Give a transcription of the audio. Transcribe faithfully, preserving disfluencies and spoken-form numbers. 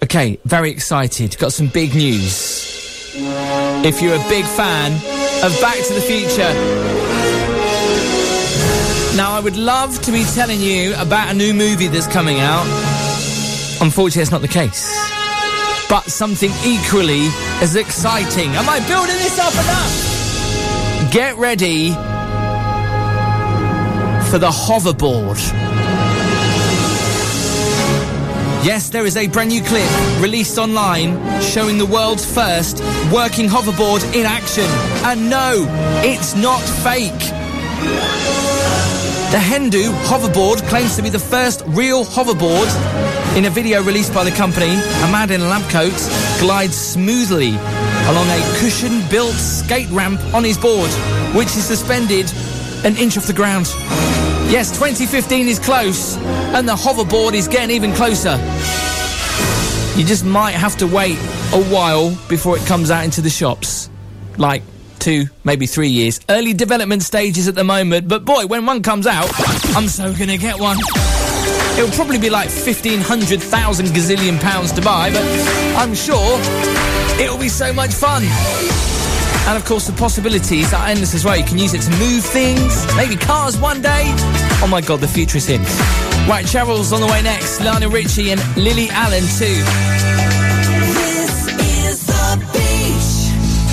Okay, very excited. Got some big news. If you're a big fan of Back to the Future. Now, I would love to be telling you about a new movie that's coming out. Unfortunately, that's not the case. But something equally as exciting. Am I building this up enough? Get ready for the hoverboard. Yes, there is a brand new clip released online showing the world's first working hoverboard in action. And no, it's not fake. The Hendu hoverboard claims to be the first real hoverboard. In a video released by the company, a man in a lab coat glides smoothly along a cushion-built skate ramp on his board, which is suspended an inch off the ground. Yes, twenty fifteen is close, and the hoverboard is getting even closer. You just might have to wait a while before it comes out into the shops. Like two, maybe three years. Early development stages at the moment, but boy, when one comes out, I'm so gonna get one. It'll probably be like fifteen hundred thousand gazillion pounds to buy, but I'm sure it'll be so much fun. And of course, the possibilities are endless as well. You can use it to move things, maybe cars one day. Oh my God, the future is in. Right, Cheryl's on the way next. Lionel Richie and Lily Allen too.